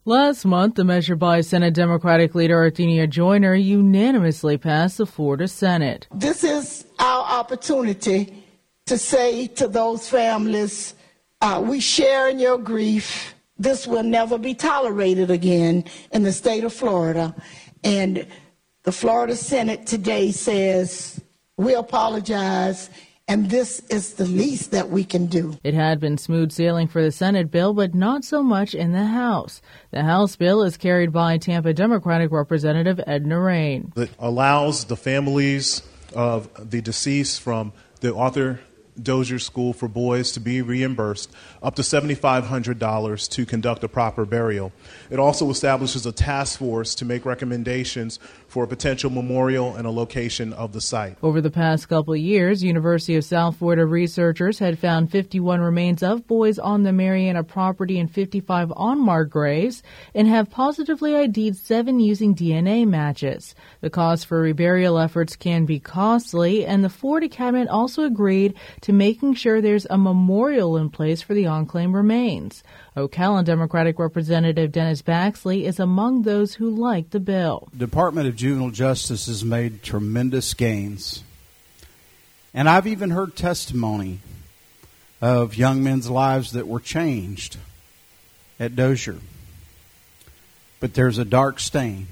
Last month, the measure by Senate Democratic leader Arthenia Joyner unanimously passed the Florida Senate. This is our opportunity to say to those families, we share in your grief. This will never be tolerated again in the state of Florida. And the Florida Senate today says, we apologize, and this is the least that we can do. It had been smooth sailing for the Senate bill, but not so much in the House. The House bill is carried by Tampa Democratic Representative Edna Rain. It allows the families of the deceased from the Arthur Dozier School for Boys to be reimbursed up to $7,500 to conduct a proper burial. It also establishes a task force to make recommendations for a potential memorial and a location of the site. Over the past couple of years, University of South Florida researchers had found 51 remains of boys on the Mariana property and 55 unmarked graves, and have positively ID'd 7 using DNA matches. The cost for reburial efforts can be costly, and the Florida cabinet also agreed to making sure there's a memorial in place for the unclaimed remains. Ocala Democratic Representative Dennis Baxley is among those who like the bill. The Department of Juvenile Justice has made tremendous gains. And I've even heard testimony of young men's lives that were changed at Dozier. But there's a dark stain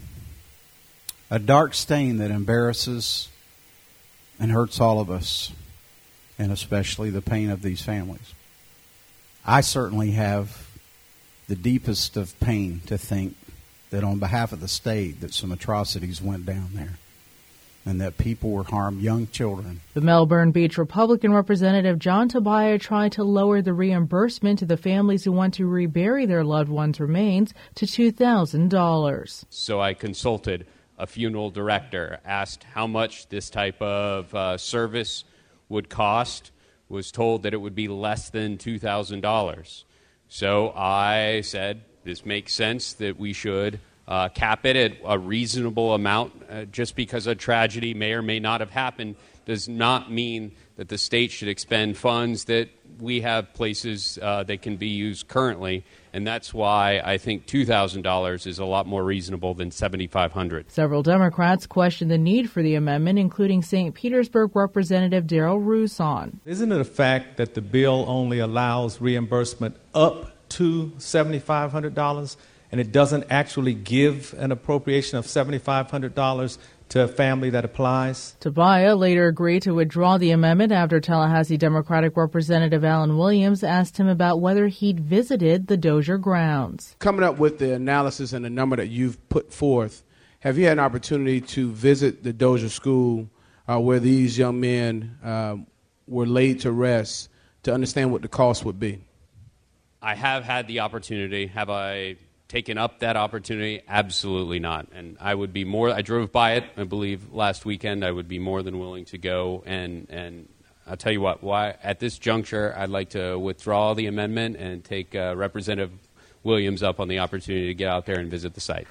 that embarrasses and hurts all of us, and especially the pain of these families. I certainly have the deepest of pain to think that on behalf of the state that some atrocities went down there and that people were harmed, young children. The Melbourne Beach Republican Representative John Tobias tried to lower the reimbursement to the families who want to rebury their loved ones' remains to $2,000. So I consulted a funeral director, asked how much this type of service would cost, was told that it would be less than $2,000. So I said, this makes sense that we should cap it at a reasonable amount. Just because a tragedy may or may not have happened does not mean that the state should expend funds that we have places that can be used currently. And that's why I think $2,000 is a lot more reasonable than $7,500. Several Democrats questioned the need for the amendment, including St. Petersburg Representative Daryl Rousson. Isn't it a fact that the bill only allows reimbursement up to $7,500, and it doesn't actually give an appropriation of $7,500 to a family that applies? Tobias later agreed to withdraw the amendment after Tallahassee Democratic Representative Alan Williams asked him about whether he'd visited the Dozier grounds. Coming up with the analysis and the number that you've put forth, have you had an opportunity to visit the Dozier School where these young men were laid to rest to understand what the cost would be? I have had the opportunity. Have I taken up that opportunity? Absolutely not. And I would be more, I drove by it, I believe, last weekend. I would be more than willing to go. And I'll tell you what, why at this juncture, I'd like to withdraw the amendment and take Representative Williams up on the opportunity to get out there and visit the site.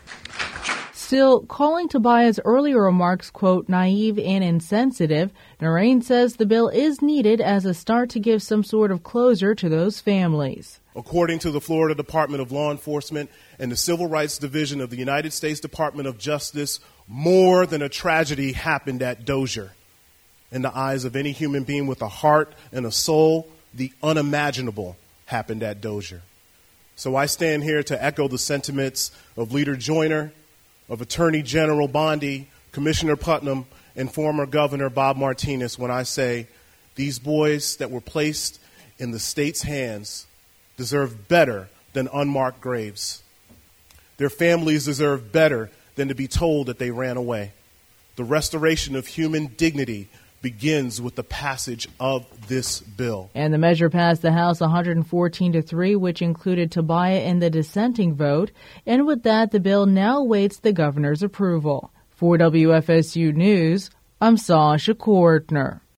Still, calling Tobias' earlier remarks, quote, naive and insensitive, Narain says the bill is needed as a start to give some sort of closure to those families. According to the Florida Department of Law Enforcement and the Civil Rights Division of the United States Department of Justice, more than a tragedy happened at Dozier. In the eyes of any human being with a heart and a soul, the unimaginable happened at Dozier. So I stand here to echo the sentiments of Leader Joyner, of Attorney General Bondi, Commissioner Putnam, and former Governor Bob Martinez when I say these boys that were placed in the state's hands deserve better than unmarked graves. Their families deserve better than to be told that they ran away. The restoration of human dignity begins with the passage of this bill. And the measure passed the House 114-3, which included Tobias in the dissenting vote. And with that, the bill now awaits the governor's approval. For WFSU News, I'm Sasha Kortner.